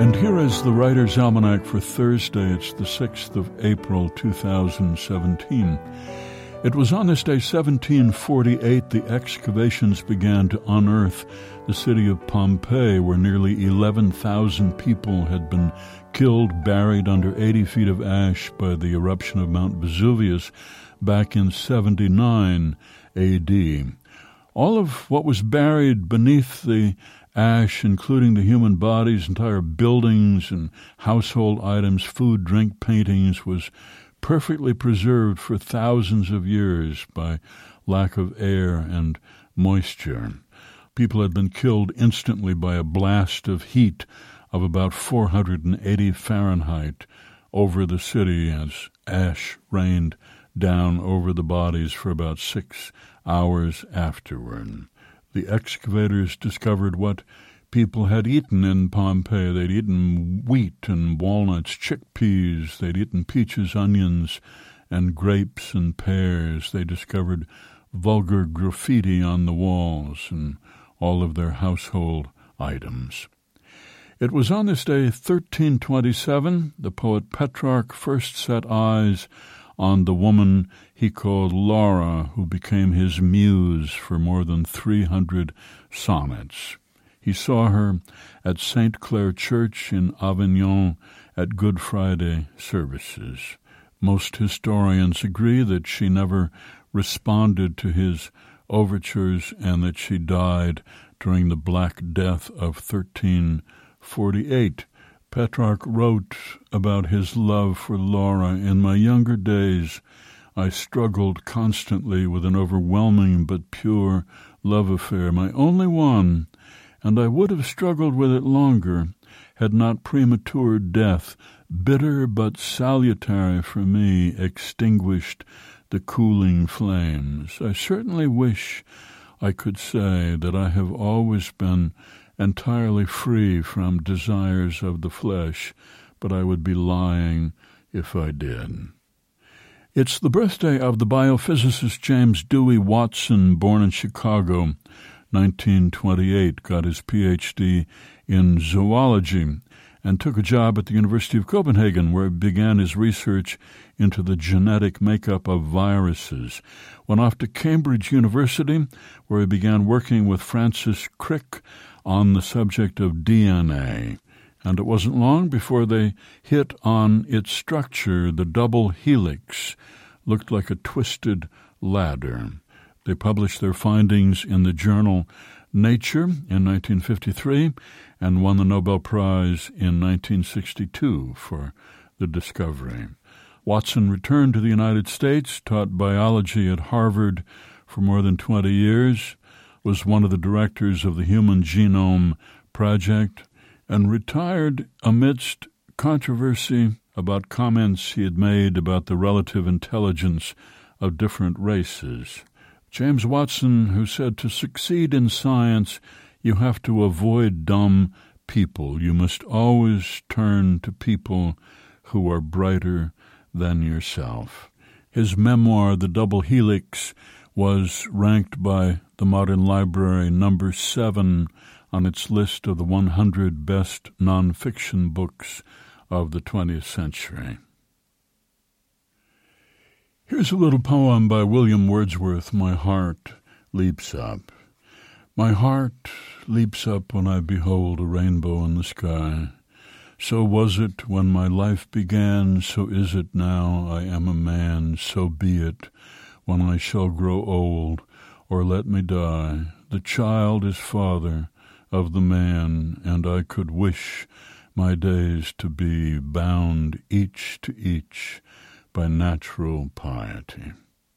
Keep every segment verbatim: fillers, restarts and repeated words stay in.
And here is the Writer's Almanac for Thursday. It's the sixth of April, two thousand seventeen. It was on this day, seventeen forty-eight, the excavations began to unearth the city of Pompeii, where nearly eleven thousand people had been killed, buried under eighty feet of ash by the eruption of Mount Vesuvius back in seventy-nine A D. All of what was buried beneath the ash, including the human bodies, entire buildings and household items, food, drink, paintings, was perfectly preserved for thousands of years by lack of air and moisture. People had been killed instantly by a blast of heat of about four hundred eighty Fahrenheit over the city as ash rained down over the bodies for about six hours afterward. The excavators discovered what people had eaten in Pompeii. They'd eaten wheat and walnuts, chickpeas. They'd eaten peaches, onions, and grapes and pears. They discovered vulgar graffiti on the walls and all of their household items. It was on this day, thirteen twenty-seven, the poet Petrarch first set eyes on the woman he called Laura, who became his muse for more than three hundred sonnets. He saw her at Saint Clare Church in Avignon at Good Friday services. Most historians agree that she never responded to his overtures and that she died during the Black Death of thirteen forty-eight. Petrarch wrote about his love for Laura. In my younger days, I struggled constantly with an overwhelming but pure love affair, my only one, and I would have struggled with it longer had not premature death, bitter but salutary for me, extinguished the cooling flames. I certainly wish I could say that I have always been entirely free from desires of the flesh, but I would be lying if I did. It's the birthday of the biophysicist James Dewey Watson, born in Chicago, nineteen twenty-eight, got his P H D in zoology, and took a job at the University of Copenhagen, where he began his research into the genetic makeup of viruses. Went off to Cambridge University, where he began working with Francis Crick on the subject of D N A. And it wasn't long before they hit on its structure. The double helix looked like a twisted ladder. They published their findings in the journal Nature in nineteen fifty-three and won the Nobel Prize in nineteen sixty-two for the discovery. Watson returned to the United States, taught biology at Harvard for more than twenty years, was one of the directors of the Human Genome Project, and retired amidst controversy about comments he had made about the relative intelligence of different races. James Watson, who said, to succeed in science, you have to avoid dumb people. You must always turn to people who are brighter than yourself. His memoir, The Double Helix, was ranked by the Modern Library number seven on its list of the one hundred best nonfiction books of the twentieth century. Here's a little poem by William Wordsworth, My Heart Leaps Up. My heart leaps up when I behold a rainbow in the sky. So was it when my life began, so is it now I am a man, so be it when I shall grow old, or let me die. The child is father of the man, and I could wish my days to be bound each to each by natural piety.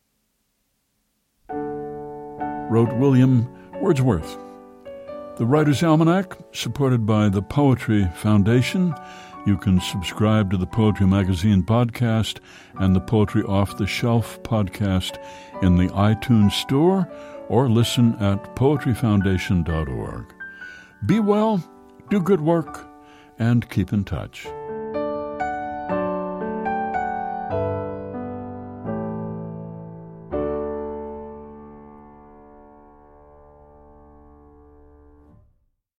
Wrote William Wordsworth. The Writer's Almanac, supported by the Poetry Foundation. You can subscribe to the Poetry Magazine podcast and the Poetry Off the Shelf podcast in the iTunes Store, or listen at poetry foundation dot org. Be well, do good work, and keep in touch.